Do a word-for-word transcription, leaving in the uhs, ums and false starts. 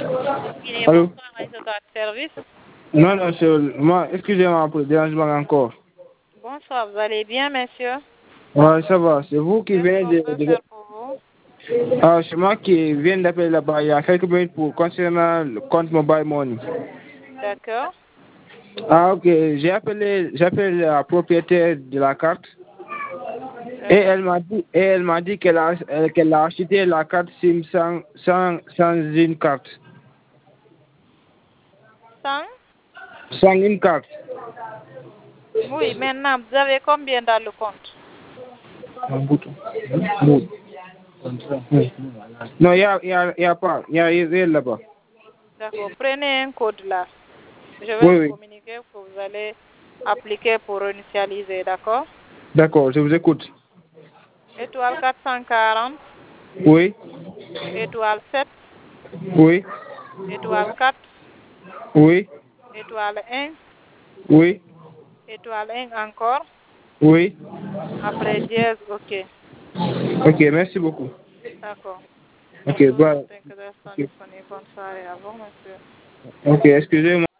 Oui, Allô? bonsoir, Aïssata de service. Non, non, c'est moi. Excusez-moi pour le dérangement encore. Bonsoir, vous allez bien, monsieur? Ouais, ça va. C'est vous qui Qu'est-ce venez qu'on de, peut de- faire pour vous? Ah, c'est moi qui viens d'appeler là-bas il y a quelques minutes pour concernant le compte Mobile Money. D'accord. Ah, ok. J'ai appelé, j'appelle la propriétaire de la carte et D'accord. elle m'a dit, et elle m'a dit qu'elle a, euh, qu'elle a acheté la carte SIM sans, sans, sans une carte. Sans? Sans une carte. Oui, maintenant, vous avez combien dans le compte? Un bouton. Oui. Non, il n'y a, il y a, il y a pas. Il n'y a rien là-bas. D'accord. Prenez un code là. Je vais Oui, vous oui. communiquer que vous allez appliquer pour initialiser, d'accord? D'accord, je vous écoute. Étoile quatre cent quarante, Oui, étoile sept, oui, étoile quatre, oui, étoile un, oui, étoile un encore, oui. après dièse, ok. Ok, merci beaucoup. D'accord. Ok, Nous bye. notons que restons Ok, disponibles. Bonne soirée à vous, monsieur. ok, excusez-moi.